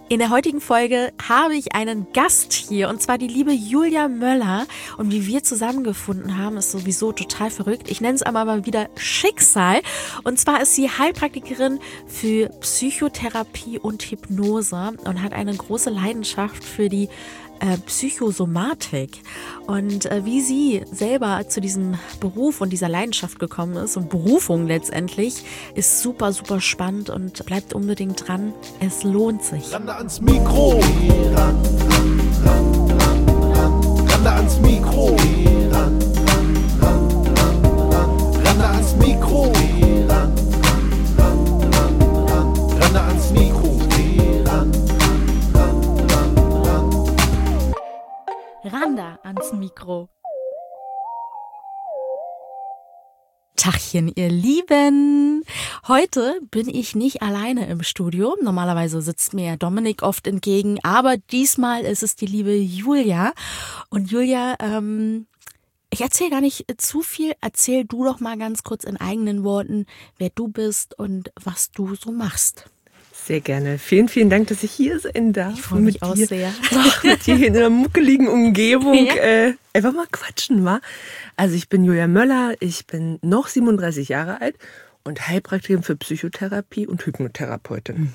In der heutigen Folge habe ich einen Gast hier, und zwar die liebe Julia Möller. Und wie wir zusammengefunden haben, ist sowieso total verrückt. Ich nenne es aber mal wieder Schicksal. Und zwar ist sie Heilpraktikerin für Psychotherapie und Hypnose und hat eine große Leidenschaft für die Psychosomatik. Und wie sie selber zu diesem Beruf und dieser Leidenschaft gekommen ist und Berufung letztendlich, ist super, super spannend und bleibt unbedingt dran. Es lohnt sich. Rande ans Mikro. Rande ans Mikro. Rande ans Mikro. Rande ans Mikro. Randa ans Mikro. Tachchen, ihr Lieben. Heute bin ich nicht alleine im Studio. Normalerweise sitzt mir ja Dominik oft entgegen, aber diesmal ist es die liebe Julia. Und Julia, ich erzähle gar nicht zu viel. Erzähl du doch mal ganz kurz in eigenen Worten, wer du bist und was du so machst. Sehr gerne. Vielen, vielen Dank, dass ich hier sein darf. Ich freue mich auch sehr. Mit dir in einer muckeligen Umgebung einfach mal quatschen, wa? Also ich bin Julia Möller, ich bin noch 37 Jahre alt und Heilpraktikerin für Psychotherapie und Hypnotherapeutin.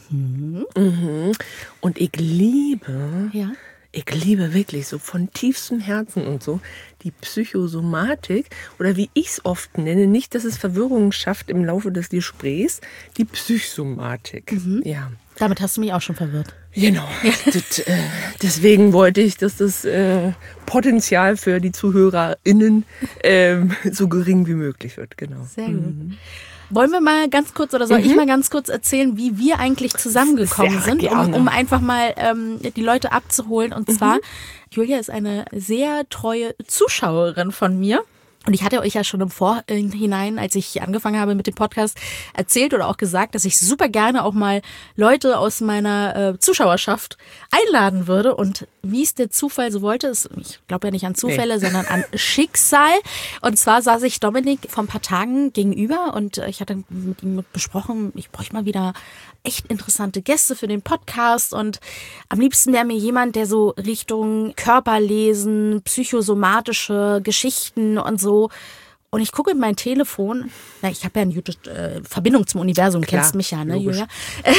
Und ich liebe wirklich so von tiefstem Herzen und so die Psychosomatik oder wie ich es oft nenne, nicht, dass es Verwirrung schafft im Laufe des Gesprächs, die Psychosomatik. Ja. Damit hast du mich auch schon verwirrt. Genau. Deswegen wollte ich, dass das Potenzial für die ZuhörerInnen so gering wie möglich wird. Genau. Sehr gut. Wollen wir mal ganz kurz oder soll ich mal ganz kurz erzählen, wie wir eigentlich zusammengekommen sind, um einfach mal die Leute abzuholen. Und zwar, Julia ist eine sehr treue Zuschauerin von mir. Und ich hatte euch ja schon im Vorhinein, als ich angefangen habe mit dem Podcast, erzählt oder auch gesagt, dass ich super gerne auch mal Leute aus meiner Zuschauerschaft einladen würde. Und wie es der Zufall so wollte, ich glaube ja nicht an Zufälle, sondern an Schicksal. Und zwar saß ich Dominik vor ein paar Tagen gegenüber und ich hatte mit ihm besprochen, ich bräuchte mal wieder echt interessante Gäste für den Podcast. Und am liebsten wäre mir jemand, der so Richtung Körperlesen, psychosomatische Geschichten und so. Und ich gucke in mein Telefon. Na, ich habe ja eine Verbindung zum Universum, Klar, kennst mich ja, ne, logisch. Julia?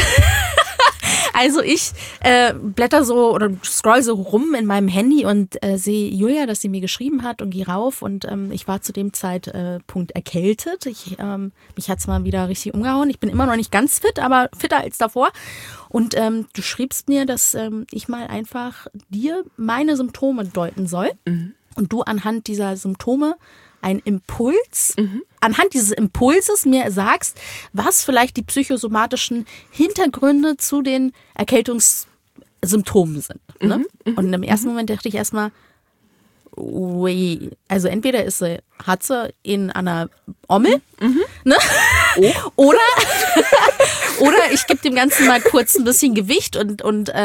Also ich blätter so oder scroll so rum in meinem Handy und sehe Julia, dass sie mir geschrieben hat und gehe rauf. Und ich war zu dem Zeitpunkt erkältet. Mich hat's mal wieder richtig umgehauen. Ich bin immer noch nicht ganz fit, aber fitter als davor. Und du schriebst mir, dass ich mal einfach dir meine Symptome deuten soll. Und du anhand dieser Symptome einen Impuls, anhand dieses Impulses mir sagst, was vielleicht die psychosomatischen Hintergründe zu den Erkältungssymptomen sind. Ne? Und im ersten Moment dachte ich erstmal, ui, also entweder hat sie in einer Ommel, ne? Oder ich gebe dem Ganzen mal kurz ein bisschen Gewicht und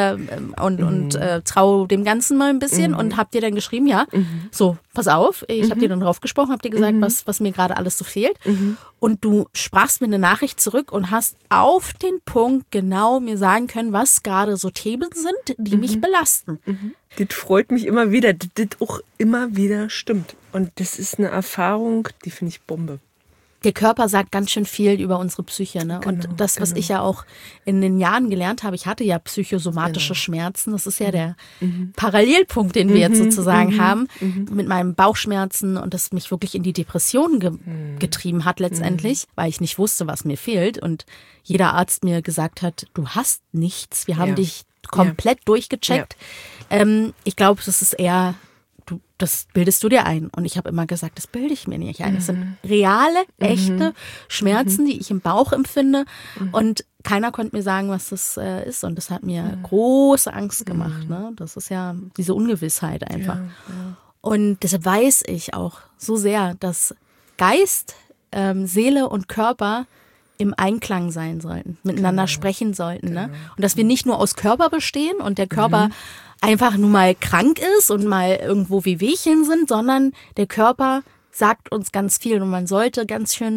traue dem Ganzen mal ein bisschen und hab dir dann geschrieben, so, pass auf, ich habe dir dann drauf gesprochen, hab dir gesagt, was mir gerade alles so fehlt. Und du sprachst mir eine Nachricht zurück und hast auf den Punkt genau mir sagen können, was gerade so Themen sind, die mich belasten. Das freut mich immer wieder, dass das auch immer wieder stimmt. Und das ist eine Erfahrung, die finde ich Bombe. Der Körper sagt ganz schön viel über unsere Psyche, ne? Und das, was ich ja auch in den Jahren gelernt habe, ich hatte ja psychosomatische Schmerzen. Das ist ja der Parallelpunkt, den wir jetzt sozusagen haben, mit meinen Bauchschmerzen und das mich wirklich in die Depression getrieben hat letztendlich, weil ich nicht wusste, was mir fehlt. Und jeder Arzt mir gesagt hat, du hast nichts. Wir haben dich komplett durchgecheckt. Ich glaube, das ist eher... Das bildest du dir ein. Und ich habe immer gesagt, das bilde ich mir nicht ein. Das sind reale, echte Schmerzen, die ich im Bauch empfinde. Und keiner konnte mir sagen, was das ist. Und das hat mir große Angst gemacht. Ne? Das ist ja diese Ungewissheit einfach. Und deshalb weiß ich auch so sehr, dass Geist, Seele und Körper im Einklang sein sollten, miteinander sprechen sollten. Ne? Und dass wir nicht nur aus Körper bestehen und der Körper einfach nur mal krank ist und mal irgendwo Wehwehchen sind, sondern der Körper sagt uns ganz viel und man sollte ganz schön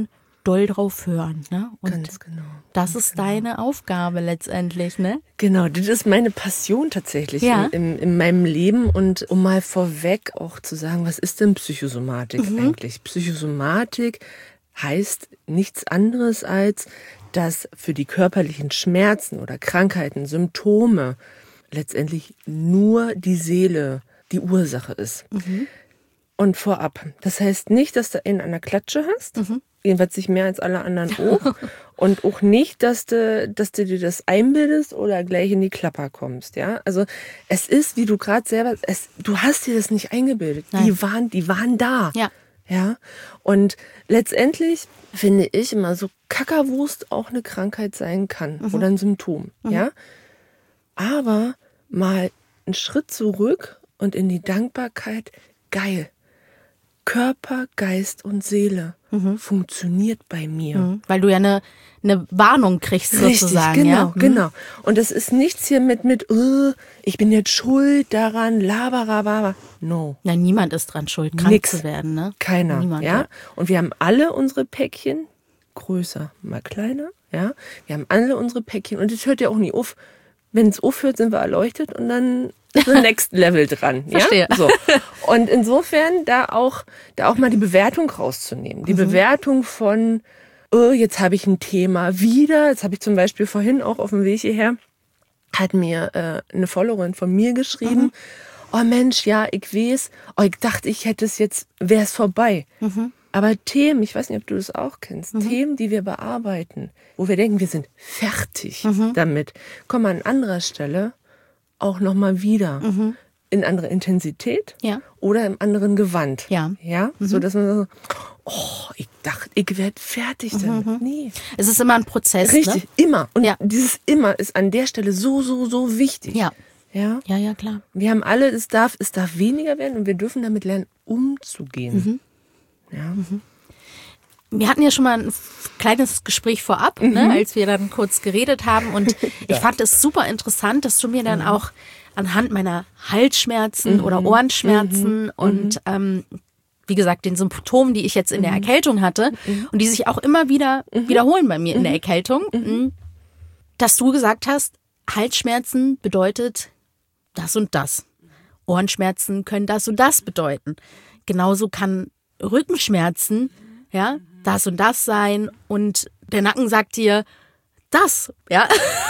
doll drauf hören. Ne? Und Ganz genau. das ist deine Aufgabe letztendlich, ne? Genau, das ist meine Passion tatsächlich in meinem Leben. Und um mal vorweg auch zu sagen, was ist denn Psychosomatik eigentlich? Psychosomatik heißt nichts anderes als, dass für die körperlichen Schmerzen oder Krankheiten, Symptome letztendlich nur die Seele die Ursache ist. Und vorab, das heißt nicht, dass du einen an der Klatsche hast, jedenfalls nicht mehr als alle anderen auch. Und auch nicht, dass du dir das einbildest oder gleich in die Klapper kommst. Ja? Also es ist, wie du gerade selber, du hast dir das nicht eingebildet. Die waren da. Ja. Ja? Und letztendlich finde ich immer so Kackerwurst auch eine Krankheit sein kann oder ein Symptom. Ja? Aber mal einen Schritt zurück und in die Dankbarkeit, geil. Körper, Geist und Seele funktioniert bei mir. Weil du ja eine Warnung kriegst sozusagen. Richtig, genau, ja? genau. Und es ist nichts hier mit ich bin jetzt schuld daran, laberababa. No. Ja, niemand ist dran schuld, krank zu werden. Ne? Keiner. Niemand, ja? Und wir haben alle unsere Päckchen, größer, mal kleiner. Ja? Wir haben alle unsere Päckchen und das hört ja auch nie auf. Wenn es aufhört, sind wir erleuchtet und dann ist ein Next Level dran. Verstehe. Ja? So. Und insofern da auch mal die Bewertung rauszunehmen. Die Bewertung von, jetzt habe ich ein Thema wieder. Jetzt habe ich zum Beispiel vorhin auch auf dem Weg hierher, hat mir eine Followerin von mir geschrieben, oh Mensch, ja, ich weiß, ich dachte, ich hätte es jetzt, wäre es vorbei. Aber Themen, ich weiß nicht, ob du das auch kennst, Themen, die wir bearbeiten, wo wir denken, wir sind fertig damit, kommen an anderer Stelle auch nochmal wieder in andere Intensität oder im anderen Gewand. Ja? So, dass man so, ich dachte, ich werde fertig damit. Nee. Es ist immer ein Prozess. Richtig, ne? immer. Und dieses immer ist an der Stelle so wichtig. Ja. Ja, Klar. Wir haben alle, es darf weniger werden und wir dürfen damit lernen, umzugehen. Ja. Wir hatten ja schon mal ein kleines Gespräch vorab, ne, als wir dann kurz geredet haben. Und ich fand es super interessant, dass du mir dann auch anhand meiner Halsschmerzen oder Ohrenschmerzen und wie gesagt, den Symptomen, die ich jetzt in der Erkältung hatte und die sich auch immer wieder wiederholen bei mir in der Erkältung, dass du gesagt hast, Halsschmerzen bedeutet das und das. Ohrenschmerzen können das und das bedeuten. Genauso kann Rückenschmerzen, das und das sein und der Nacken sagt dir das, ja.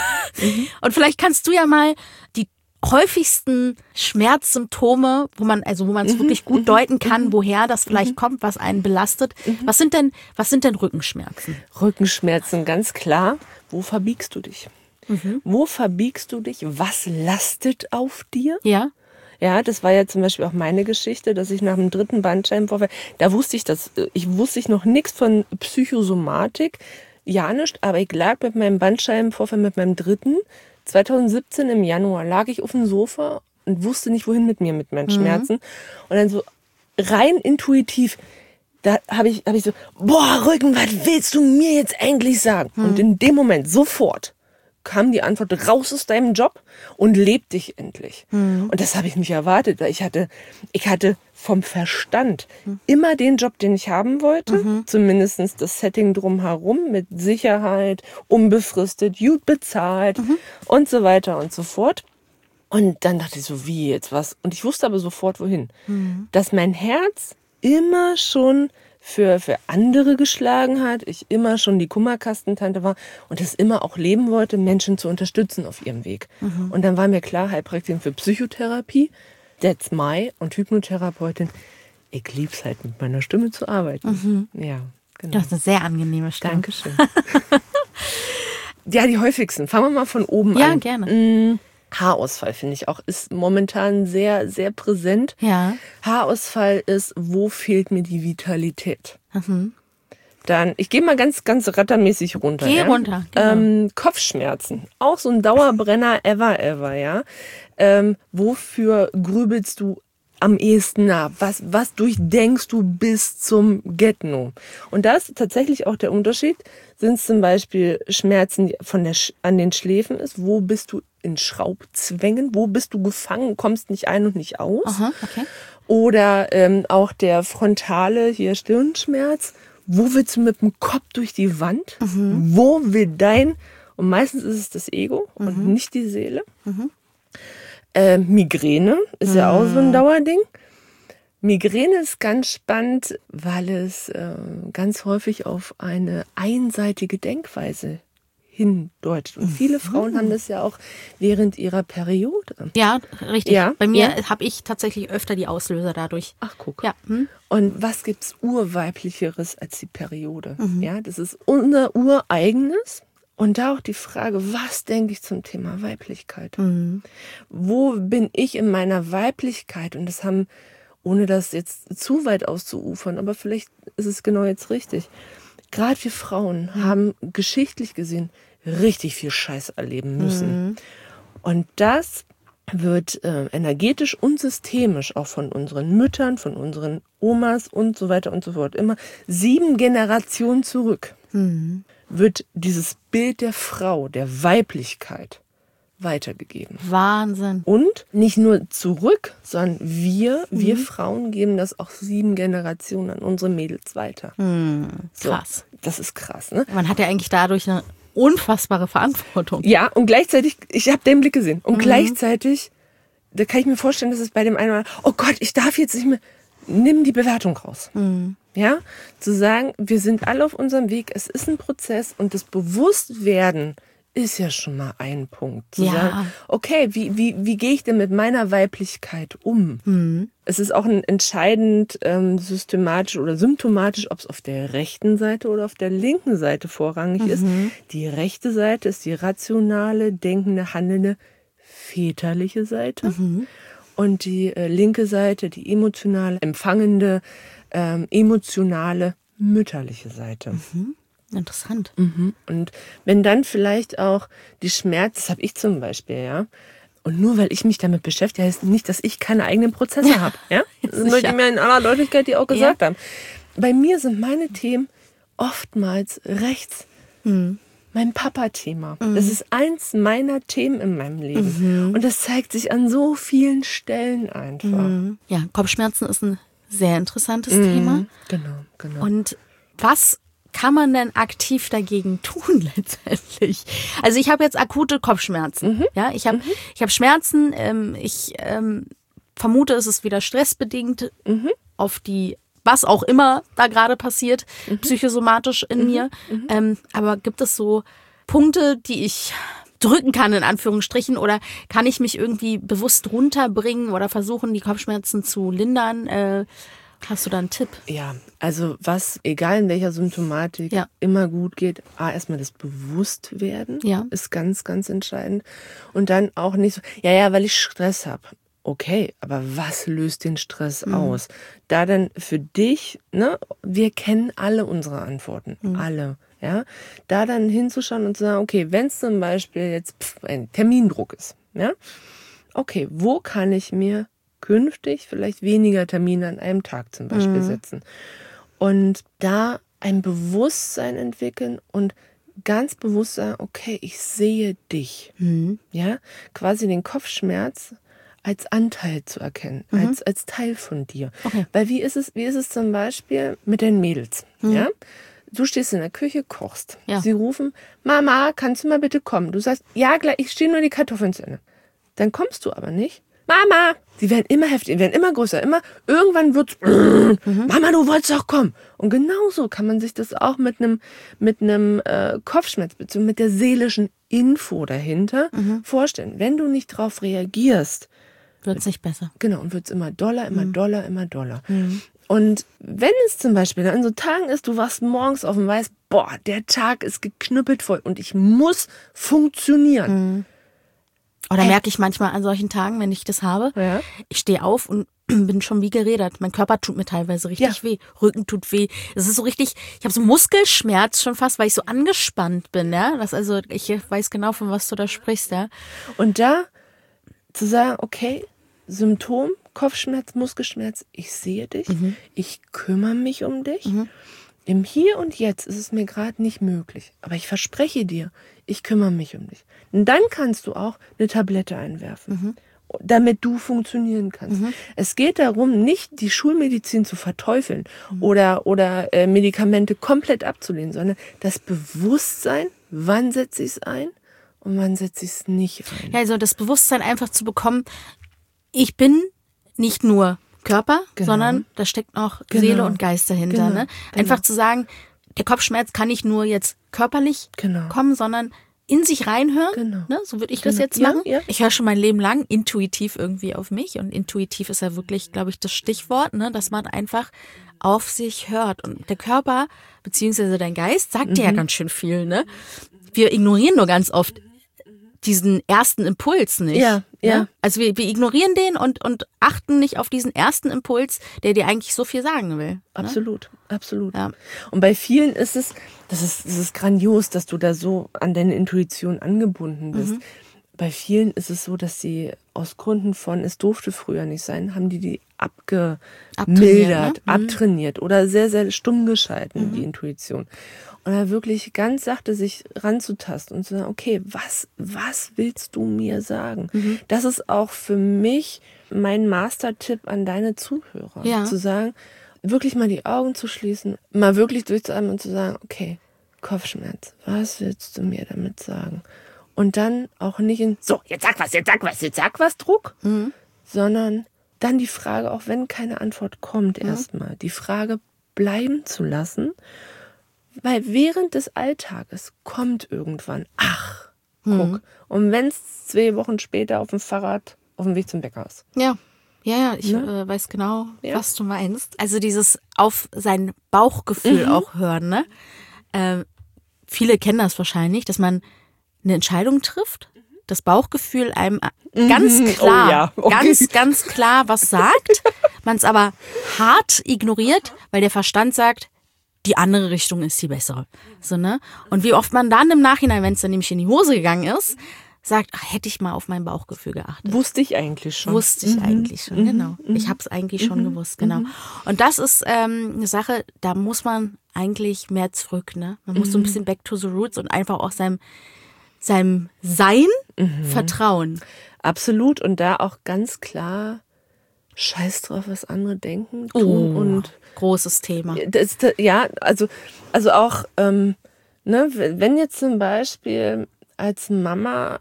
Und vielleicht kannst du ja mal die häufigsten Schmerzsymptome, wo man es wirklich gut deuten kann, woher das vielleicht kommt, was einen belastet. Was sind denn Rückenschmerzen? Rückenschmerzen, ganz klar. Wo verbiegst du dich? Wo verbiegst du dich? Was lastet auf dir? Ja. Ja, das war ja zum Beispiel auch meine Geschichte, dass ich nach dem 3. Bandscheibenvorfall, da wusste ich noch nichts von Psychosomatik, ja nicht, aber ich lag mit meinem Bandscheibenvorfall, mit meinem 3. 2017 im Januar, lag ich auf dem Sofa und wusste nicht, wohin mit mir, mit meinen Schmerzen. Und dann so rein intuitiv, da habe ich so, Rücken, was willst du mir jetzt eigentlich sagen? Und in dem Moment sofort kam die Antwort, raus aus deinem Job und leb dich endlich. Und das habe ich nicht erwartet. Ich hatte vom Verstand immer den Job, den ich haben wollte. Zumindest das Setting drumherum mit Sicherheit, unbefristet, gut bezahlt und so weiter und so fort. Und dann dachte ich so, wie jetzt was? Und ich wusste aber sofort, wohin. Dass mein Herz immer schon für andere geschlagen hat, ich immer schon die Kummerkastentante war und es immer auch leben wollte, Menschen zu unterstützen auf ihrem Weg. Und dann war mir klar, Heilpraktikerin für Psychotherapie, that's my, und Hypnotherapeutin, ich lieb's halt mit meiner Stimme zu arbeiten. Ja, genau. Du hast eine sehr angenehme Stimme. Dankeschön. Ja, die häufigsten. Fangen wir mal von oben an. Ja, gerne. Haarausfall, finde ich auch, ist momentan sehr, sehr präsent. Ja. Haarausfall ist, wo fehlt mir die Vitalität? Dann, ich gehe mal ganz, ganz rattermäßig runter. Geh runter. Genau. Kopfschmerzen, auch so ein Dauerbrenner ever, ja. Wofür grübelst du am ehesten nach? Was durchdenkst du bis zum Get-No? Und da ist tatsächlich auch der Unterschied. Sind es zum Beispiel Schmerzen, die an den Schläfen ist? Wo bist du in Schraubzwängen? Wo bist du gefangen, kommst nicht ein und nicht aus? Aha, okay. Oder auch der frontale hier Stirnschmerz. Wo willst du mit dem Kopf durch die Wand? Wo will und meistens ist es das Ego und nicht die Seele. Migräne ist ja auch so ein Dauerding. Migräne ist ganz spannend, weil es ganz häufig auf eine einseitige Denkweise hindeutet. Und viele Frauen haben das ja auch während ihrer Periode. Ja, richtig. Ja, bei mir habe ich tatsächlich öfter die Auslöser dadurch. Ach, guck. Ja. Und was gibt's Urweiblicheres als die Periode? Ja, das ist unser Ureigenes. Und da auch die Frage, was denke ich zum Thema Weiblichkeit? Wo bin ich in meiner Weiblichkeit? Und das haben, ohne das jetzt zu weit auszuufern, aber vielleicht ist es genau jetzt richtig. Gerade wir Frauen haben geschichtlich gesehen richtig viel Scheiß erleben müssen. Und das wird energetisch und systemisch auch von unseren Müttern, von unseren Omas und so weiter und so fort, immer 7 Generationen zurück, wird dieses Bild der Frau, der Weiblichkeit weitergegeben. Wahnsinn. Und nicht nur zurück, sondern wir Frauen geben das auch 7 Generationen an unsere Mädels weiter. Krass. So, das ist krass, ne? Man hat ja eigentlich dadurch eine unfassbare Verantwortung. Ja, und gleichzeitig, ich habe den Blick gesehen, und gleichzeitig, da kann ich mir vorstellen, dass es bei dem einen oder anderen, oh Gott, ich darf jetzt nicht mehr, nimm die Bewertung raus. Ja, zu sagen, wir sind alle auf unserem Weg, es ist ein Prozess und das Bewusstwerden ist ja schon mal ein Punkt. Zu sagen, okay, wie gehe ich denn mit meiner Weiblichkeit um? Es ist auch entscheidend systematisch oder symptomatisch, ob es auf der rechten Seite oder auf der linken Seite vorrangig ist. Die rechte Seite ist die rationale, denkende, handelnde, väterliche Seite. Und die linke Seite, die emotionale, empfangende, emotionale, mütterliche Seite. Interessant. Und wenn dann vielleicht auch die Schmerzen, das habe ich zum Beispiel, ja. Und nur weil ich mich damit beschäftige, heißt nicht, dass ich keine eigenen Prozesse habe. Ja? Das möchte ich mir in aller Deutlichkeit die auch gesagt haben. Bei mir sind meine Themen oftmals rechts. Mein Papa-Thema. Das ist eins meiner Themen in meinem Leben. Und das zeigt sich an so vielen Stellen einfach. Ja, Kopfschmerzen ist ein sehr interessantes Thema. Genau. Und was kann man denn aktiv dagegen tun letztendlich? Also ich habe jetzt akute Kopfschmerzen. Ja, ich habe Schmerzen. Ich vermute, es ist wieder stressbedingt auf die, was auch immer da gerade passiert, psychosomatisch in mir. Aber gibt es so Punkte, die ich drücken kann, in Anführungsstrichen, oder kann ich mich irgendwie bewusst runterbringen oder versuchen, die Kopfschmerzen zu lindern? Hast du da einen Tipp? Ja, also was, egal in welcher Symptomatik, immer gut geht, erstmal das Bewusstwerden ist ganz, ganz entscheidend. Und dann auch nicht so, weil ich Stress habe. Okay, aber was löst den Stress aus? Da dann für dich, ne, wir kennen alle unsere Antworten, alle. Ja, da dann hinzuschauen und zu sagen, okay, wenn es zum Beispiel jetzt ein Termindruck ist, ja, okay, wo kann ich mir künftig vielleicht weniger Termine an einem Tag zum Beispiel setzen? Und da ein Bewusstsein entwickeln und ganz bewusst sagen, okay, ich sehe dich. Ja, quasi den Kopfschmerz als Anteil zu erkennen, als Teil von dir. Okay. Weil wie ist es zum Beispiel mit den Mädels? Ja? Du stehst in der Küche, kochst. Ja. Sie rufen, Mama, kannst du mal bitte kommen? Du sagst, ja, gleich, ich stehe nur die Kartoffeln zu Ende. Dann kommst du aber nicht. Mama! Die werden immer heftiger, werden immer größer, irgendwann wird's, Mama, du wolltest doch kommen. Und genauso kann man sich das auch mit einem Kopfschmerz, beziehungsweise mit der seelischen Info dahinter vorstellen. Wenn du nicht drauf reagierst, wird's nicht besser. Genau, und wird's immer doller, immer doller, immer doller. Und wenn es zum Beispiel an so Tagen ist, du wachst morgens auf und weißt, der Tag ist geknüppelt voll und ich muss funktionieren. Oder merke ich manchmal an solchen Tagen, wenn ich das habe, ich stehe auf und bin schon wie gerädert. Mein Körper tut mir teilweise richtig weh. Rücken tut weh. Es ist so richtig, ich habe so Muskelschmerz schon fast, weil ich so angespannt bin. Ja? Ich weiß genau, von was du da sprichst. Ja? Und da zu sagen, okay, Symptom, Kopfschmerz, Muskelschmerz, ich sehe dich, ich kümmere mich um dich. Im Hier und Jetzt ist es mir gerade nicht möglich. Aber ich verspreche dir, ich kümmere mich um dich. Und dann kannst du auch eine Tablette einwerfen. damit du funktionieren kannst. Es geht darum, nicht die Schulmedizin zu verteufeln oder Medikamente komplett abzulehnen, sondern das Bewusstsein, wann setze ich es ein und wann setze ich es nicht ein. Ja, also das Bewusstsein einfach zu bekommen, ich bin nicht nur Körper, sondern da steckt noch Seele und Geist dahinter. Ne? Einfach zu sagen, der Kopfschmerz kann nicht nur jetzt körperlich kommen, sondern in sich reinhören. Ne? So würde ich das jetzt machen. Ja. Ich höre schon mein Leben lang intuitiv irgendwie auf mich. Und intuitiv ist ja wirklich, glaube ich, das Stichwort, ne? Dass man einfach auf sich hört. Und der Körper, beziehungsweise dein Geist, sagt dir ja ganz schön viel. Ne? Wir ignorieren nur ganz oft diesen ersten Impuls nicht. Ja. Also wir ignorieren den und achten nicht auf diesen ersten Impuls, der dir eigentlich so viel sagen will. Absolut, absolut. Ja. Und bei vielen ist es, das ist grandios, dass du da so an deine Intuition angebunden bist. Bei vielen ist es so, dass sie aus Gründen von, es durfte früher nicht sein, haben die abgemildert, abtrainiert oder sehr, sehr stumm geschalten, die Intuition. Und da wirklich ganz sachte sich ranzutasten und zu sagen, okay, was willst du mir sagen? Das ist auch für mich mein Master-Tipp an deine Zuhörer. Ja. Zu sagen, wirklich mal die Augen zu schließen, mal wirklich durchzuatmen und zu sagen, okay, Kopfschmerz, was willst du mir damit sagen? Und dann auch nicht in, so, jetzt sag was, Druck, sondern dann die Frage, auch wenn keine Antwort kommt, erstmal, die Frage bleiben zu lassen. Weil während des Alltages kommt irgendwann, guck. Und wenn es 2 Wochen später auf dem Fahrrad auf dem Weg zum Bäcker ist. Ja, ich weiß genau, was du meinst. Also dieses auf sein Bauchgefühl auch hören. Ne? Viele kennen das wahrscheinlich, dass man eine Entscheidung trifft, das Bauchgefühl einem ganz klar, ganz klar was sagt, man es aber hart ignoriert, weil der Verstand sagt, die andere Richtung ist die bessere. So, ne? Und wie oft man dann im Nachhinein, wenn es dann nämlich in die Hose gegangen ist, sagt, hätte ich mal auf mein Bauchgefühl geachtet. Wusste ich eigentlich schon, genau. Ich habe es eigentlich schon gewusst, genau. Und das ist eine Sache, da muss man eigentlich mehr zurück. Ne? Man muss so ein bisschen back to the roots und einfach auch seinem Sein vertrauen. Absolut. Und da auch ganz klar Scheiß drauf, was andere denken, tun und großes Thema. Also auch, ne, wenn jetzt zum Beispiel als Mama,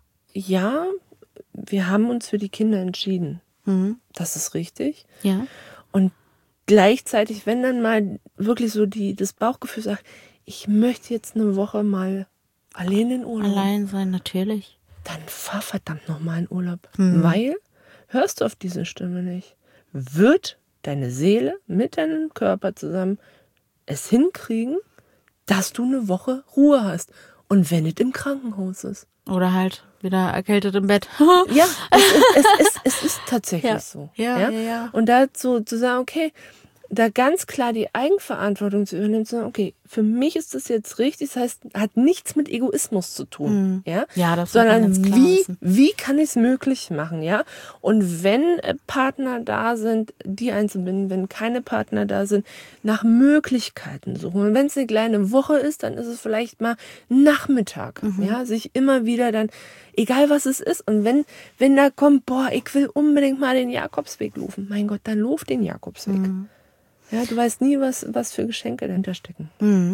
wir haben uns für die Kinder entschieden. Das ist richtig. Ja. Und gleichzeitig, wenn dann mal wirklich so das Bauchgefühl sagt, ich möchte jetzt eine Woche mal allein in Urlaub. Allein sein, natürlich. Dann fahr verdammt nochmal in Urlaub. Weil, hörst du auf diese Stimme nicht, wird deine Seele mit deinem Körper zusammen es hinkriegen, dass du eine Woche Ruhe hast. Und wenn es im Krankenhaus ist. Oder halt wieder erkältet im Bett. Ja, es ist tatsächlich so. Ja. Und dazu zu sagen, okay, da ganz klar die Eigenverantwortung zu übernehmen, zu sagen, okay, für mich ist das jetzt richtig, das heißt, hat nichts mit Egoismus zu tun, das sondern wie kann ich es möglich machen, und wenn Partner da sind, die einzubinden, wenn keine Partner da sind, nach Möglichkeiten suchen. Und wenn es eine kleine Woche ist, dann ist es vielleicht mal Nachmittag, sich immer wieder dann, egal was es ist, und wenn da kommt, ich will unbedingt mal den Jakobsweg laufen, mein Gott, dann lauf den Jakobsweg. Ja, du weißt nie, was für Geschenke dahinter stecken.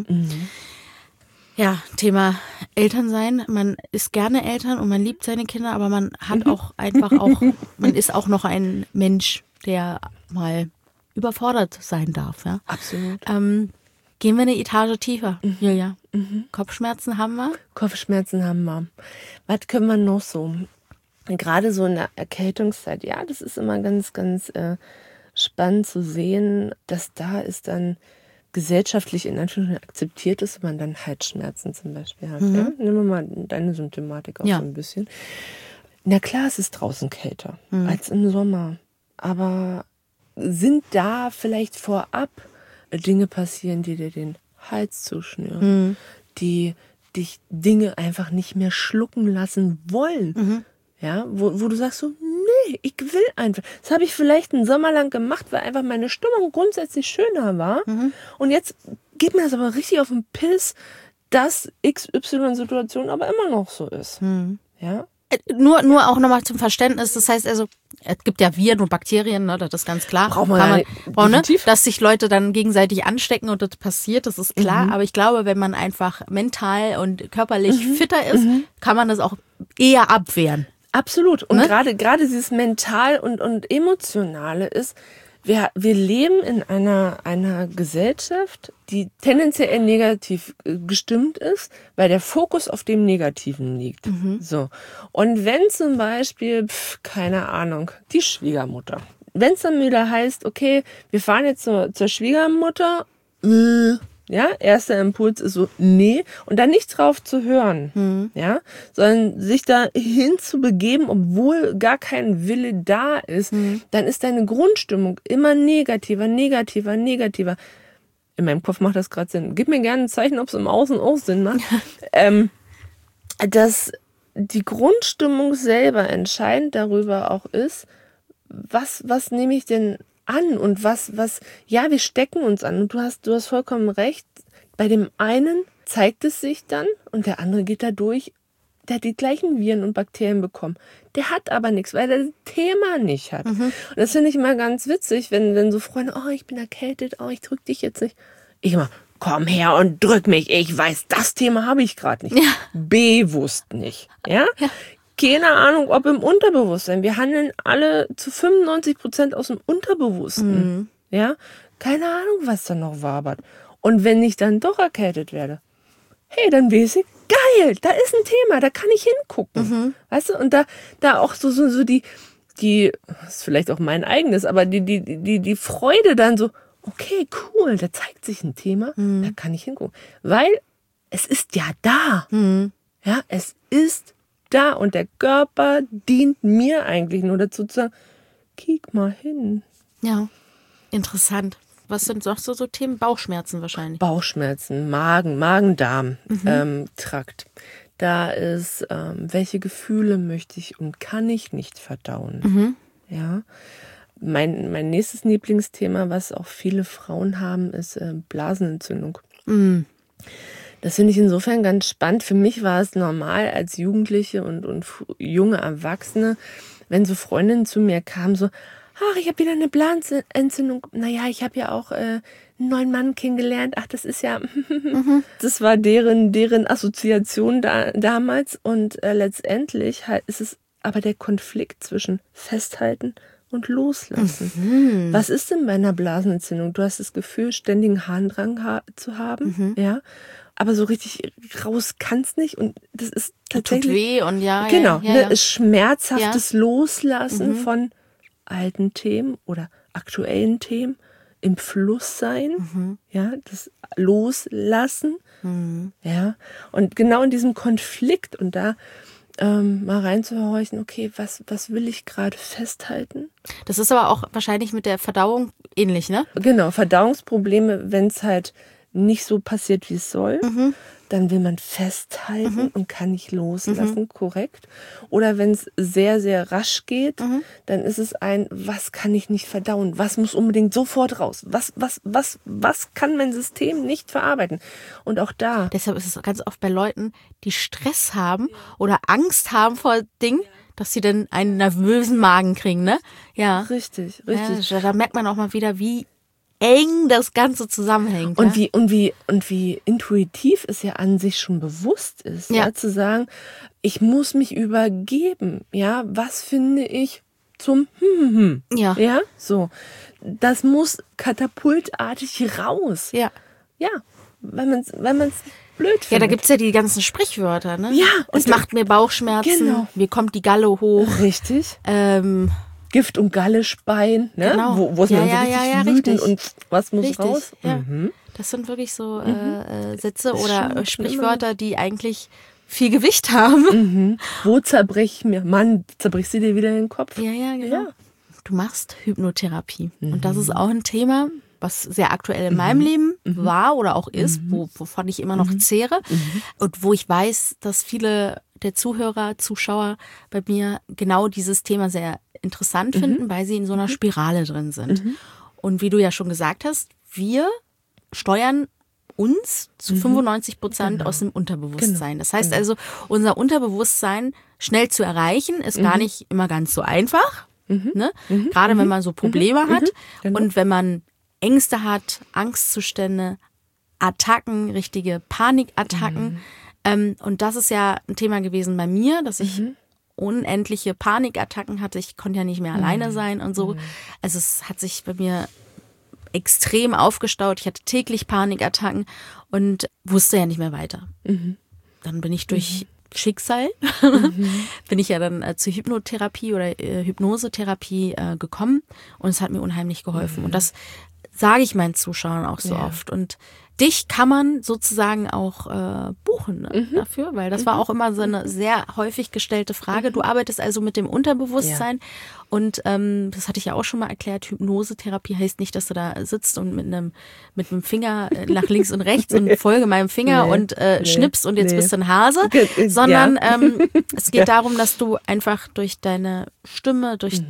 Ja, Thema Elternsein. Man ist gerne Eltern und man liebt seine Kinder, aber man hat auch man ist auch noch ein Mensch, der mal überfordert sein darf. Ja? Absolut. Gehen wir eine Etage tiefer, Julia. Kopfschmerzen haben wir? Kopfschmerzen haben wir. Was können wir noch so? Gerade so in der Erkältungszeit, das ist immer ganz, ganz spannend zu sehen, dass da ist dann gesellschaftlich in Anführungszeichen akzeptiert ist, wenn man dann Halsschmerzen zum Beispiel hat. Ja? Nehmen wir mal deine Symptomatik auch so ein bisschen. Na klar, es ist draußen kälter als im Sommer. Aber sind da vielleicht vorab Dinge passieren, die dir den Hals zuschnüren, die dich Dinge einfach nicht mehr schlucken lassen wollen? Ja, wo du sagst so, nee, ich will einfach. Das habe ich vielleicht einen Sommer lang gemacht, weil einfach meine Stimmung grundsätzlich schöner war. Und jetzt geht mir das aber richtig auf den Piss, dass XY-Situation aber immer noch so ist. Ja? Nur auch nochmal zum Verständnis. Das heißt also, Es gibt ja Viren und Bakterien, ne, das ist ganz klar. Braucht man definitiv. Dass sich Leute dann gegenseitig anstecken und das passiert, das ist klar. Aber ich glaube, wenn man einfach mental und körperlich fitter ist, kann man das auch eher abwehren. Absolut. Und Ne? gerade dieses Mental und Emotionale ist, wir leben in einer Gesellschaft, die tendenziell eher negativ gestimmt ist, weil der Fokus auf dem Negativen liegt. So. Und wenn zum Beispiel, keine Ahnung, die Schwiegermutter, wenn es dann wieder heißt, okay, wir fahren jetzt zur Schwiegermutter, ja, erster Impuls ist so, nee, und dann nicht drauf zu hören, ja, sondern sich da hinzubegeben, obwohl gar kein Wille da ist, dann ist deine Grundstimmung immer negativer. In meinem Kopf macht das gerade Sinn. Gib mir gerne ein Zeichen, ob es im Außen auch Sinn macht. Dass die Grundstimmung selber entscheidend darüber auch ist, was nehme ich denn an und was, ja, wir stecken uns an und du hast vollkommen recht. Bei dem einen zeigt es sich dann und der andere geht da durch, der hat die gleichen Viren und Bakterien bekommen. Der hat aber nichts, weil er das Thema nicht hat. Und das finde ich immer ganz witzig, wenn so Freunde, oh, ich bin erkältet, oh, ich drück dich jetzt nicht. Ich immer, komm her und drück mich, ich weiß, das Thema habe ich gerade nicht. Ja. Bewusst nicht, ja? Keine Ahnung, ob im Unterbewusstsein. Wir handeln alle zu 95% aus dem Unterbewussten. Ja? Keine Ahnung, was da noch wabert. Und wenn ich dann doch erkältet werde, hey, dann weiß ich, geil, da ist ein Thema, da kann ich hingucken. Weißt du? Und da auch so die, das ist vielleicht auch mein eigenes, aber die Freude dann so, okay, cool, da zeigt sich ein Thema, da kann ich hingucken. Weil es ist ja da. Ja, es ist da und der Körper dient mir eigentlich nur dazu zu sagen, kiek mal hin. Ja, interessant. Was sind noch so Themen? Bauchschmerzen wahrscheinlich. Bauchschmerzen, Magen-Darm-Trakt. Da ist, welche Gefühle möchte ich und kann ich nicht verdauen. Ja. Mein nächstes Lieblingsthema, was auch viele Frauen haben, ist Blasenentzündung. Das finde ich insofern ganz spannend. Für mich war es normal als Jugendliche und junge Erwachsene, wenn so Freundinnen zu mir kamen, so, ach, ich habe wieder eine Blasenentzündung. Naja, ich habe ja auch einen neuen Mann kennengelernt. Ach, das ist ja... Das war deren Assoziation damals. Und letztendlich ist es aber der Konflikt zwischen Festhalten und Loslassen. Was ist denn bei einer Blasenentzündung? Du hast das Gefühl, ständigen Harndrang zu haben, ja, aber so richtig raus kannst nicht und das ist tatsächlich... Tut weh und Genau, ja. schmerzhaftes Loslassen von alten Themen oder aktuellen Themen, im Fluss sein, ja, das Loslassen, ja, und genau in diesem Konflikt und da mal reinzuhorchen, okay, was will ich gerade festhalten? Das ist aber auch wahrscheinlich mit der Verdauung ähnlich, ne? Genau, Verdauungsprobleme, wenn es halt nicht so passiert, wie es soll, dann will man festhalten und kann nicht loslassen, korrekt. Oder wenn es sehr, sehr rasch geht, dann ist es was kann ich nicht verdauen? Was muss unbedingt sofort raus? Was kann mein System nicht verarbeiten? Und auch da. Deshalb ist es ganz oft bei Leuten, die Stress haben oder Angst haben vor Dingen, dass sie dann einen nervösen Magen kriegen, ne? Ja. Richtig. Ja, da merkt man auch mal wieder, wie eng das Ganze zusammenhängt. Und wie intuitiv es ja an sich schon bewusst ist, ja, zu sagen, ich muss mich übergeben, ja, was finde ich zum ja, so. Das muss katapultartig raus. Ja. Ja, wenn man's blöd findet. Ja, da gibt's ja die ganzen Sprichwörter, ne? Ja. Es macht mir Bauchschmerzen, genau. Mir kommt die Galle hoch. Richtig. Gift und Galle speien, ne? Genau. Wo ist man so richtig wütend richtig. und was muss Richtig, raus? ja. Das sind wirklich so Sätze oder Sprichwörter, die eigentlich viel Gewicht haben. Wo zerbrech ich mir? Mann, zerbrichst du dir wieder den Kopf? Ja, genau. Ja. Du machst Hypnotherapie. Und das ist auch ein Thema, was sehr aktuell in meinem Leben war oder auch ist, wovon ich immer noch zehre. Und wo ich weiß, dass viele der Zuschauer bei mir genau dieses Thema sehr interessant finden, weil sie in so einer Spirale drin sind. Und wie du ja schon gesagt hast, wir steuern uns zu 95% aus dem Unterbewusstsein. Das heißt also, unser Unterbewusstsein schnell zu erreichen, ist gar nicht immer ganz so einfach. Ne? Gerade wenn man so Probleme hat und wenn man Ängste hat, Angstzustände, Attacken, richtige Panikattacken. Und das ist ja ein Thema gewesen bei mir, dass ich unendliche Panikattacken hatte. Ich konnte ja nicht mehr alleine sein und so. Also es hat sich bei mir extrem aufgestaut. Ich hatte täglich Panikattacken und wusste ja nicht mehr weiter. Dann bin ich durch Schicksal, bin ich ja dann zur Hypnotherapie oder Hypnosetherapie gekommen und es hat mir unheimlich geholfen. Und das sage ich meinen Zuschauern auch so oft. Und dich kann man sozusagen auch buchen dafür, weil das war auch immer so eine sehr häufig gestellte Frage. Du arbeitest also mit dem Unterbewusstsein und das hatte ich ja auch schon mal erklärt, Hypnosetherapie heißt nicht, dass du da sitzt und mit einem Finger nach links und rechts und folge meinem Finger und schnippst und jetzt bist du ein Hase, sondern es geht darum, dass du einfach durch deine Stimme, durch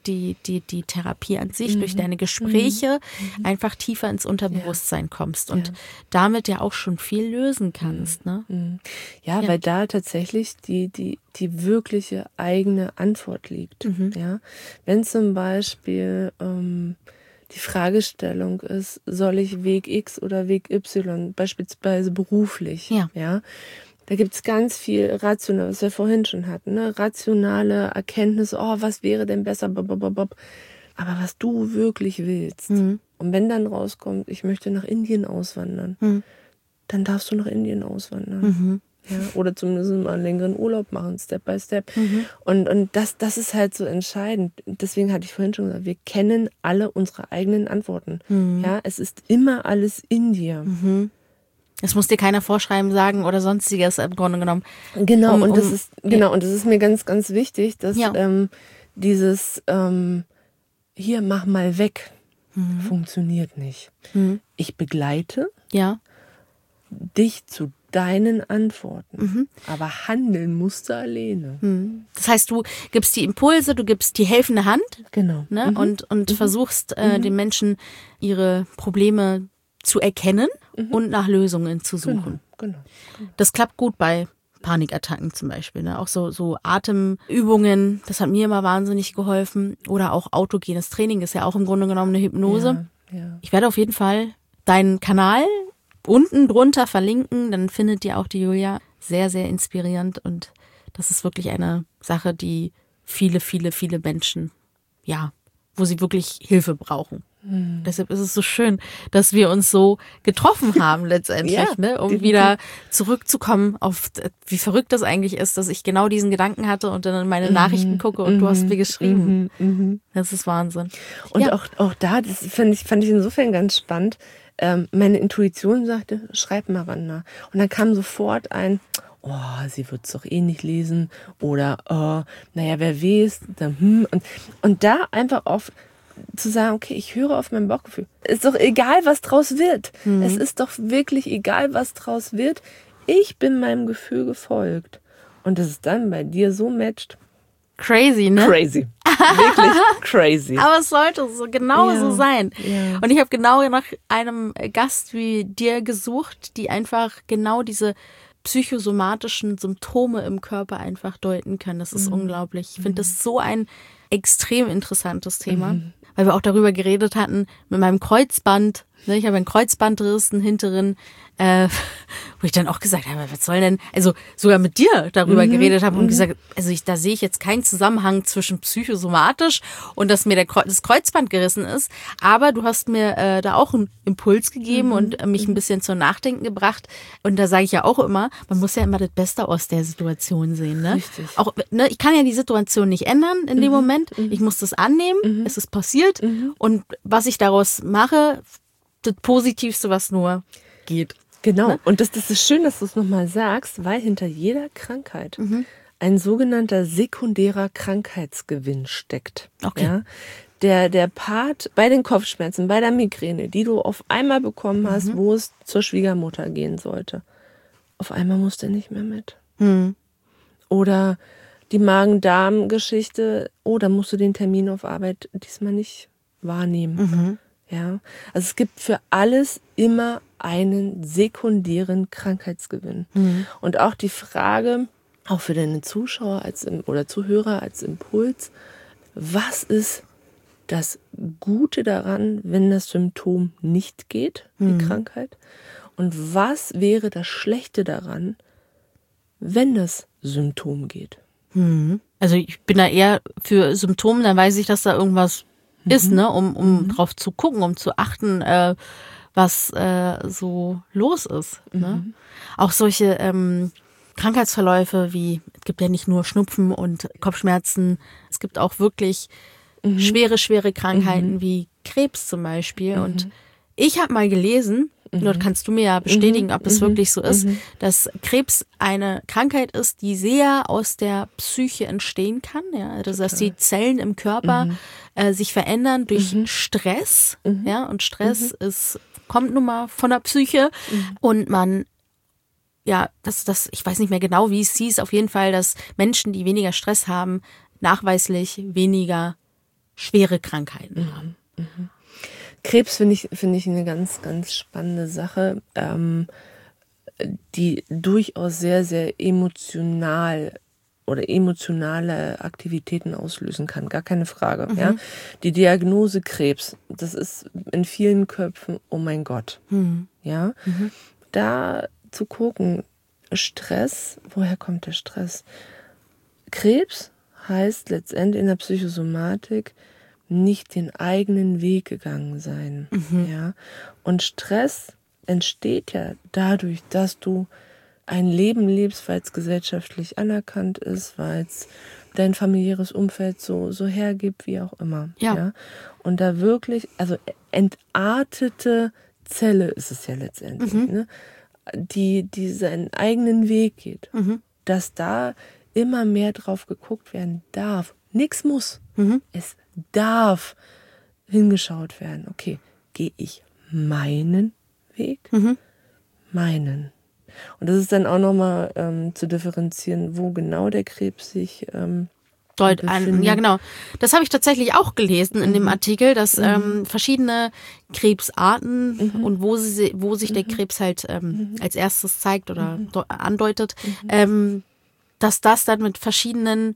die Therapie an sich, durch deine Gespräche einfach tiefer ins Unterbewusstsein kommst und damit ja auch schon viel lösen kannst. Ne? Ja, weil da tatsächlich die wirkliche eigene Antwort liegt. Ja? Wenn zum Beispiel die Fragestellung ist, soll ich Weg X oder Weg Y, beispielsweise beruflich, ja? Da gibt's ganz viel rational, was wir vorhin schon hatten, ne? Rationale Erkenntnis, was wäre denn besser, aber was du wirklich willst. Und wenn dann rauskommt, ich möchte nach Indien auswandern, dann darfst du nach Indien auswandern. Ja? Oder zumindest mal einen längeren Urlaub machen, Step by Step. Und das ist halt so entscheidend. Deswegen hatte ich vorhin schon gesagt, wir kennen alle unsere eigenen Antworten. Ja? Es ist immer alles in dir. Es muss dir keiner vorschreiben, sagen oder sonstiges im Grunde genommen. Genau, und das ist mir ganz, ganz wichtig, dass dieses hier, mach mal weg, funktioniert nicht. Ich begleite dich zu deinen Antworten, aber handeln musst du alleine. Das heißt, du gibst die Impulse, du gibst die helfende Hand, ne? Und versuchst den Menschen ihre Probleme zu erkennen und nach Lösungen zu suchen. Genau. Das klappt gut bei Panikattacken zum Beispiel. Ne? Auch so Atemübungen, das hat mir immer wahnsinnig geholfen. Oder auch autogenes Training ist ja auch im Grunde genommen eine Hypnose. Ja. Ich werde auf jeden Fall deinen Kanal unten drunter verlinken, dann findet ihr auch die Julia sehr, sehr inspirierend. Und das ist wirklich eine Sache, die viele, viele, viele Menschen, wo sie wirklich Hilfe brauchen. Deshalb ist es so schön, dass wir uns so getroffen haben letztendlich, um wieder zurückzukommen auf, wie verrückt das eigentlich ist, dass ich genau diesen Gedanken hatte und dann in meine Nachrichten gucke und du hast mir geschrieben. Das ist Wahnsinn. Und auch da, das fand ich insofern ganz spannend, meine Intuition sagte, schreib mal Randa. Und dann kam sofort ein, sie wird's doch eh nicht lesen oder, wer weiß, und da einfach auf zu sagen, okay, ich höre auf mein Bauchgefühl. Ist doch egal, was draus wird. Es ist doch wirklich egal, was draus wird. Ich bin meinem Gefühl gefolgt. Und dass es dann bei dir so matcht. Crazy, ne? Crazy. Wirklich crazy. Aber es sollte so so sein. Ja. Und ich habe genau nach einem Gast wie dir gesucht, die einfach genau diese psychosomatischen Symptome im Körper einfach deuten können. Das ist unglaublich. Ich finde das so ein extrem interessantes Thema, weil wir auch darüber geredet hatten mit meinem Kreuzband. Ich habe einen Kreuzbandriss, einen hinteren, wo ich dann auch gesagt habe, was soll denn, also sogar mit dir darüber geredet habe und gesagt, also da sehe ich jetzt keinen Zusammenhang zwischen psychosomatisch und dass mir das Kreuzband gerissen ist, aber du hast mir da auch einen Impuls gegeben und mich ein bisschen zum Nachdenken gebracht und da sage ich ja auch immer, man muss ja immer das Beste aus der Situation sehen. Ne? Richtig. Auch, ich kann ja die Situation nicht ändern in dem Moment, ich muss das annehmen, es ist passiert und was ich daraus mache, das Positivste, was nur geht. Genau. Ne? Und das ist schön, dass du es nochmal sagst, weil hinter jeder Krankheit ein sogenannter sekundärer Krankheitsgewinn steckt. Okay. Ja? Der Part bei den Kopfschmerzen, bei der Migräne, die du auf einmal bekommen hast, wo es zur Schwiegermutter gehen sollte. Auf einmal musst du nicht mehr mit. Oder die Magen-Darm-Geschichte, da musst du den Termin auf Arbeit diesmal nicht wahrnehmen. Ja, also es gibt für alles immer einen sekundären Krankheitsgewinn. Und auch die Frage, auch für deine Zuschauer oder Zuhörer als Impuls, was ist das Gute daran, wenn das Symptom nicht geht, die Krankheit? Und was wäre das Schlechte daran, wenn das Symptom geht? Also ich bin da eher für Symptome, dann weiß ich, dass da irgendwas ist, ne, um drauf zu gucken, um zu achten, was so los ist. Ne? Auch solche Krankheitsverläufe wie, es gibt ja nicht nur Schnupfen und Kopfschmerzen, es gibt auch wirklich schwere Krankheiten wie Krebs zum Beispiel. Und ich habe mal gelesen, dort kannst du mir ja bestätigen, ob es wirklich so ist, dass Krebs eine Krankheit ist, die sehr aus der Psyche entstehen kann. Ja? Also, dass die Zellen im Körper sich verändern durch Stress. Ja? Und Stress kommt nun mal von der Psyche. Und man, ja, ich weiß nicht mehr genau, wie es hieß, auf jeden Fall, dass Menschen, die weniger Stress haben, nachweislich weniger schwere Krankheiten haben. Krebs finde ich eine ganz, ganz spannende Sache, die durchaus sehr, sehr emotionale Aktivitäten auslösen kann, gar keine Frage. Ja? Die Diagnose Krebs, das ist in vielen Köpfen, oh mein Gott. Ja? Da zu gucken, Stress, woher kommt der Stress? Krebs heißt letztendlich in der Psychosomatik nicht den eigenen Weg gegangen sein. Ja? Und Stress entsteht ja dadurch, dass du ein Leben lebst, weil es gesellschaftlich anerkannt ist, weil es dein familiäres Umfeld so hergibt, wie auch immer. Ja? Und da wirklich, also entartete Zelle ist es ja letztendlich, ne? Die seinen eigenen Weg geht, dass da immer mehr drauf geguckt werden darf. Nichts muss. Es darf hingeschaut werden. Okay, gehe ich meinen Weg? Meinen. Und das ist dann auch nochmal zu differenzieren, wo genau der Krebs sich befindet. Ja, genau. Das habe ich tatsächlich auch gelesen in dem Artikel, dass verschiedene Krebsarten und wo sich der Krebs halt als erstes zeigt oder andeutet, dass das dann mit verschiedenen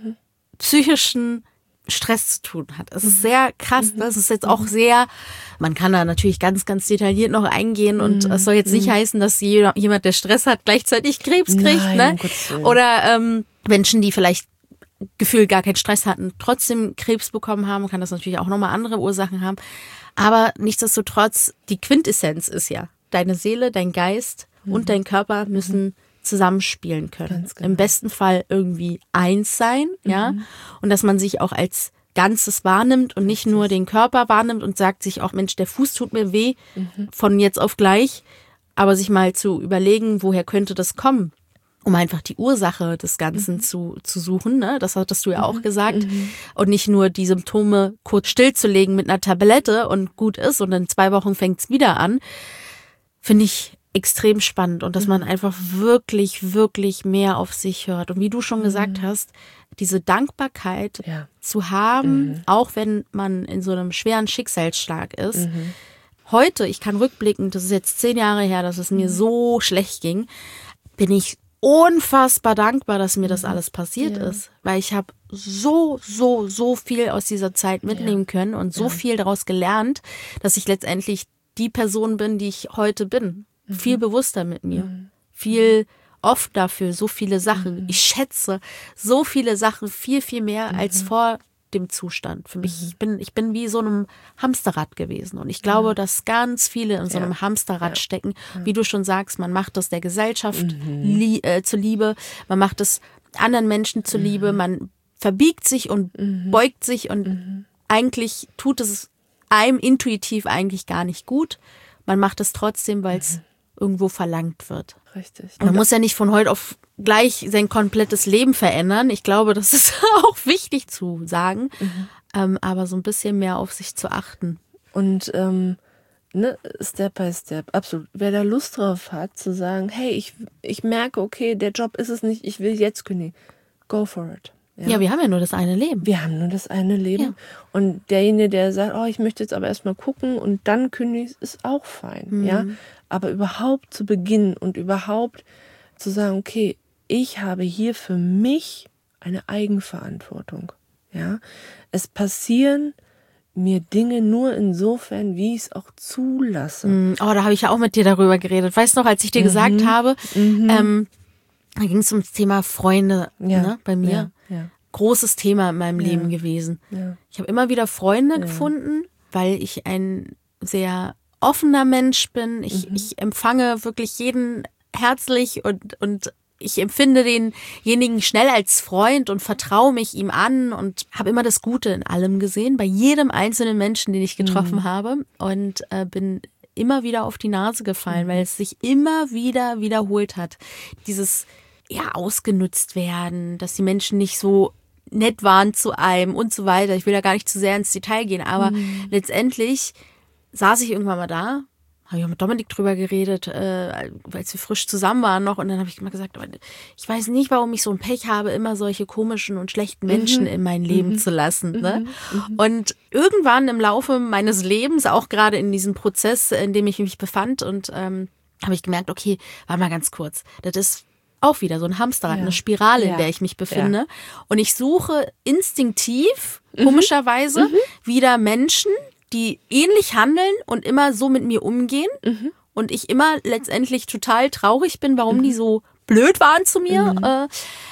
psychischen Stress zu tun hat. Es ist sehr krass, ne? Es ist jetzt auch sehr, man kann da natürlich ganz, ganz detailliert noch eingehen und es soll jetzt nicht heißen, dass jemand, der Stress hat, gleichzeitig Krebs kriegt. Nein, ne? Oder Menschen, die vielleicht gefühlt gar keinen Stress hatten, trotzdem Krebs bekommen haben, kann das natürlich auch nochmal andere Ursachen haben. Aber nichtsdestotrotz, die Quintessenz ist ja, deine Seele, dein Geist und dein Körper müssen zusammenspielen können. Ganz genau. Im besten Fall irgendwie eins sein, ja. Und dass man sich auch als Ganzes wahrnimmt und nicht nur den Körper wahrnimmt und sagt sich auch, Mensch, der Fuß tut mir weh, von jetzt auf gleich, aber sich mal zu überlegen, woher könnte das kommen, um einfach die Ursache des Ganzen zu suchen, ne? Das hattest du ja auch gesagt. Und nicht nur die Symptome kurz stillzulegen mit einer Tablette und gut ist und in 2 Wochen fängt's wieder an, finde ich extrem spannend und dass man einfach wirklich, wirklich mehr auf sich hört. Und wie du schon gesagt hast, diese Dankbarkeit zu haben, auch wenn man in so einem schweren Schicksalsschlag ist. Heute, ich kann rückblicken, das ist jetzt 10 Jahre her, dass es mir so schlecht ging, bin ich unfassbar dankbar, dass mir das alles passiert ist. Weil ich habe so viel aus dieser Zeit mitnehmen können und so viel daraus gelernt, dass ich letztendlich die Person bin, die ich heute bin. Viel bewusster mit mir, viel oft dafür, so viele Sachen. Ich schätze so viele Sachen viel, viel mehr als vor dem Zustand. Für mich, ich bin wie so einem Hamsterrad gewesen und ich glaube, dass ganz viele in so einem Hamsterrad stecken. Wie du schon sagst, man macht das der Gesellschaft zuliebe, man macht es anderen Menschen zuliebe, man verbiegt sich und beugt sich und eigentlich tut es einem intuitiv eigentlich gar nicht gut. Man macht es trotzdem, weil es irgendwo verlangt wird. Richtig. Man muss ja nicht von heute auf gleich sein komplettes Leben verändern. Ich glaube, das ist auch wichtig zu sagen, aber so ein bisschen mehr auf sich zu achten. Und Step by Step, absolut. Wer da Lust drauf hat, zu sagen, hey, ich merke, okay, der Job ist es nicht, ich will jetzt kündigen. Go for it. Ja, wir haben ja nur das eine Leben. Wir haben nur das eine Leben. Ja. Und derjenige, der sagt, oh, ich möchte jetzt aber erstmal gucken und dann kündigen, ist auch fein. Ja? Aber überhaupt zu beginnen und überhaupt zu sagen, okay, ich habe hier für mich eine Eigenverantwortung. Ja, es passieren mir Dinge nur insofern, wie ich es auch zulasse. Oh, da habe ich ja auch mit dir darüber geredet. Weißt du noch, als ich dir gesagt habe, da ging es ums Thema Freunde, ne, bei mir. Ja. Großes Thema in meinem Leben gewesen. Ja. Ich habe immer wieder Freunde gefunden, weil ich ein sehr offener Mensch bin. Ich empfange wirklich jeden herzlich und ich empfinde denjenigen schnell als Freund und vertraue mich ihm an und habe immer das Gute in allem gesehen, bei jedem einzelnen Menschen, den ich getroffen habe, und bin immer wieder auf die Nase gefallen, weil es sich immer wieder wiederholt hat. Dieses ausgenutzt werden, dass die Menschen nicht so nett waren zu einem und so weiter. Ich will da gar nicht zu sehr ins Detail gehen, aber letztendlich saß ich irgendwann mal da, habe ich auch mit Dominik drüber geredet, als wir frisch zusammen waren noch, und dann habe ich immer gesagt, aber ich weiß nicht, warum ich so ein Pech habe, immer solche komischen und schlechten Menschen in mein Leben zu lassen. Ne? Und irgendwann im Laufe meines Lebens, auch gerade in diesem Prozess, in dem ich mich befand, und habe ich gemerkt, okay, warte mal ganz kurz, das ist auch wieder so ein Hamsterrad, eine Spirale, in der ich mich befinde. Ja. Und ich suche instinktiv, komischerweise, wieder Menschen, die ähnlich handeln und immer so mit mir umgehen. Und ich immer letztendlich total traurig bin, warum die so blöd waren zu mir.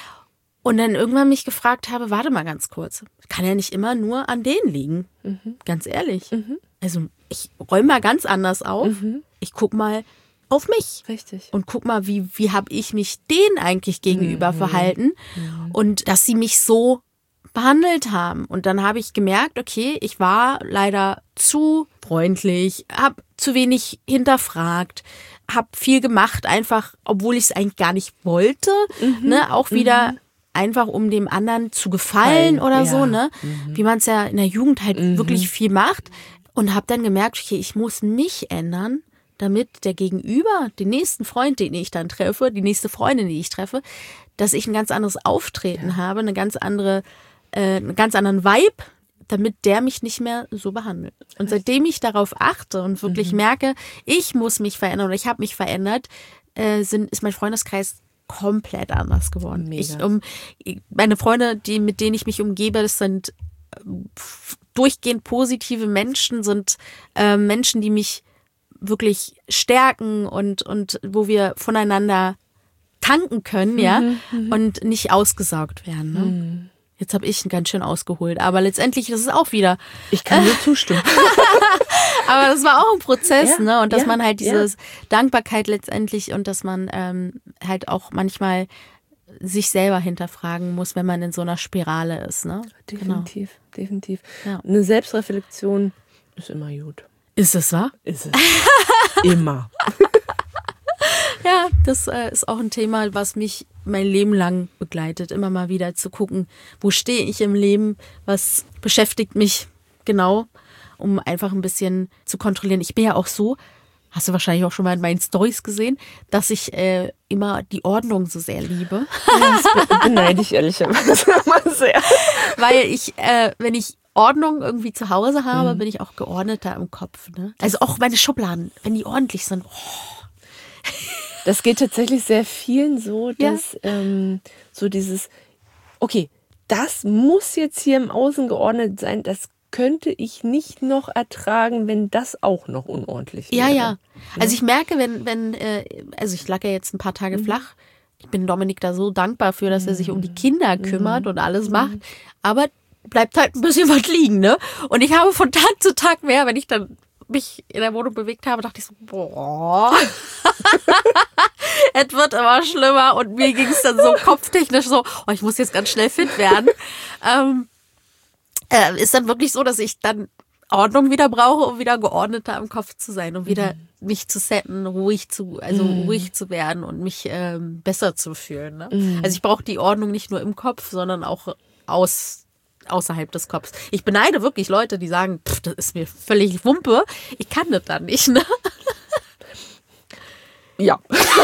Und dann irgendwann mich gefragt habe, warte mal ganz kurz, kann ja nicht immer nur an denen liegen. Ganz ehrlich. Also ich räume mal ganz anders auf. Ich gucke mal auf mich. Richtig. Und guck mal, wie habe ich mich denen eigentlich gegenüber verhalten. Und dass sie mich so behandelt haben. Und dann habe ich gemerkt, okay, ich war leider zu freundlich, habe zu wenig hinterfragt, habe viel gemacht, einfach, obwohl ich es eigentlich gar nicht wollte, ne, auch wieder einfach, um dem anderen zu gefallen oder so, ne, wie man es ja in der Jugend halt wirklich viel macht, und habe dann gemerkt, okay, ich muss mich ändern, damit der Gegenüber, den nächsten Freund, den ich dann treffe, die nächste Freundin, die ich treffe, dass ich ein ganz anderes Auftreten habe, einen ganz anderen Vibe, damit der mich nicht mehr so behandelt. Und seitdem ich darauf achte und wirklich merke, ich muss mich verändern oder ich habe mich verändert, ist mein Freundeskreis komplett anders geworden. Meine Freunde, mit denen ich mich umgebe, das sind durchgehend positive Menschen, sind Menschen, die mich wirklich stärken und wo wir voneinander tanken können, und nicht ausgesaugt werden. Ne? Jetzt habe ich ganz schön ausgeholt, aber letztendlich ist es auch wieder. Ich kann dir zustimmen. Aber das war auch ein Prozess, ne? Und dass man halt diese Dankbarkeit letztendlich, und dass man halt auch manchmal sich selber hinterfragen muss, wenn man in so einer Spirale ist, ne? Definitiv. Ja. Eine Selbstreflexion ist immer gut. Ist es wahr? Ist es. Immer. Ja, das ist auch ein Thema, was mich mein Leben lang begleitet. Immer mal wieder zu gucken, wo stehe ich im Leben, was beschäftigt mich genau, um einfach ein bisschen zu kontrollieren. Ich bin ja auch so, hast du wahrscheinlich auch schon mal in meinen Storys gesehen, dass ich immer die Ordnung so sehr liebe. Ja, das beneide ich ehrlicherweise immer sehr. Weil ich, wenn ich Ordnung irgendwie zu Hause habe, bin ich auch geordneter im Kopf. Ne? Also auch meine Schubladen, wenn die ordentlich sind. Das geht tatsächlich sehr vielen so, dass so dieses, okay, das muss jetzt hier im Außen geordnet sein, das könnte ich nicht noch ertragen, wenn das auch noch unordentlich wäre. Ja. Also ich merke, also ich lag ja jetzt ein paar Tage flach. Ich bin Dominik da so dankbar für, dass er sich um die Kinder kümmert und alles macht. Aber bleibt halt ein bisschen was liegen, ne? Und ich habe von Tag zu Tag mehr, wenn ich dann mich in der Wohnung bewegt habe, dachte ich so, boah, es wird immer schlimmer, und mir ging es dann so kopftechnisch so, ich muss jetzt ganz schnell fit werden. Ist dann wirklich so, dass ich dann Ordnung wieder brauche, um wieder geordneter im Kopf zu sein, um wieder mich zu setten, ruhig zu werden und mich besser zu fühlen. Ne? Also ich brauche die Ordnung nicht nur im Kopf, sondern auch außerhalb des Kopfs. Ich beneide wirklich Leute, die sagen, das ist mir völlig Wumpe. Ich kann das dann nicht, ne? Ja.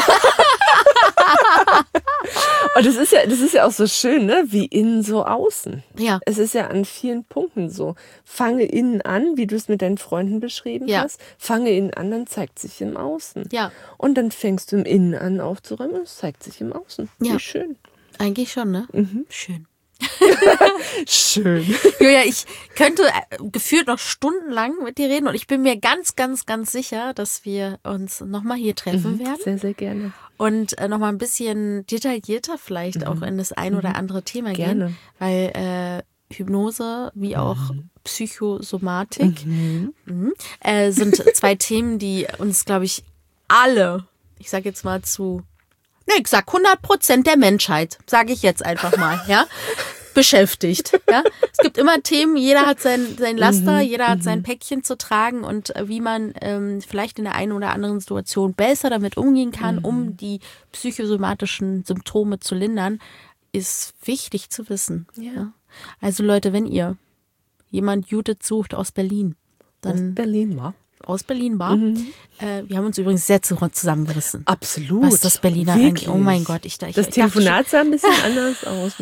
Und das ist ja auch so schön, ne? Wie innen so außen. Ja. Es ist ja an vielen Punkten so. Fange innen an, wie du es mit deinen Freunden beschrieben hast. Fange innen an, dann zeigt sich im Außen. Ja. Und dann fängst du im Innen an aufzuräumen und es zeigt sich im Außen. Ja. Wie schön. Eigentlich schon, ne? Schön. Schön. Julia, ich könnte gefühlt noch stundenlang mit dir reden und ich bin mir ganz, ganz, ganz sicher, dass wir uns nochmal hier treffen werden. Sehr, sehr gerne. Und nochmal ein bisschen detaillierter vielleicht auch in das ein oder andere Thema gehen. Weil Hypnose wie auch Psychosomatik sind 2 Themen, die uns, glaube ich, alle, ich sage jetzt mal ich sag 100% der Menschheit, sage ich jetzt einfach mal, ja, beschäftigt. Ja? Es gibt immer Themen, jeder hat sein Laster, jeder hat sein Päckchen zu tragen und wie man vielleicht in der einen oder anderen Situation besser damit umgehen kann, um die psychosomatischen Symptome zu lindern, ist wichtig zu wissen. Ja? Also Leute, wenn ihr jemand Judith sucht aus Berlin, dann aus Berlin war. Wir haben uns übrigens sehr zusammengerissen. Absolut. Was das Berliner angeht. Oh mein Gott. Das Telefonat sah ein bisschen anders aus.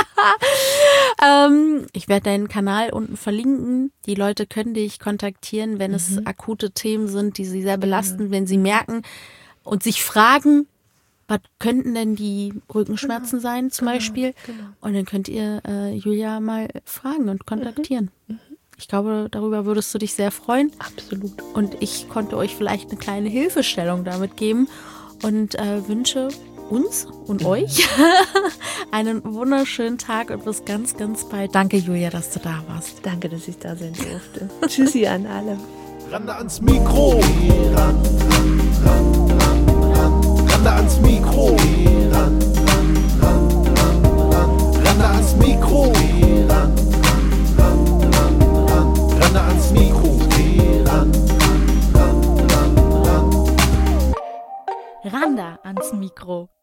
Ich werde deinen Kanal unten verlinken. Die Leute können dich kontaktieren, wenn es akute Themen sind, die sie sehr belasten, wenn sie merken und sich fragen, was könnten denn die Rückenschmerzen sein zum Beispiel? Genau. Und dann könnt ihr Julia mal fragen und kontaktieren. Ich glaube, darüber würdest du dich sehr freuen. Absolut. Und ich konnte euch vielleicht eine kleine Hilfestellung damit geben und wünsche uns und euch einen wunderschönen Tag und bis ganz, ganz bald. Danke, Julia, dass du da warst. Danke, dass ich da sein durfte. Tschüssi an alle. Rande ans Mikro. Rande ans Mikro. Rande ans Mikro. Rande ans Mikro. Randa ans Mikro.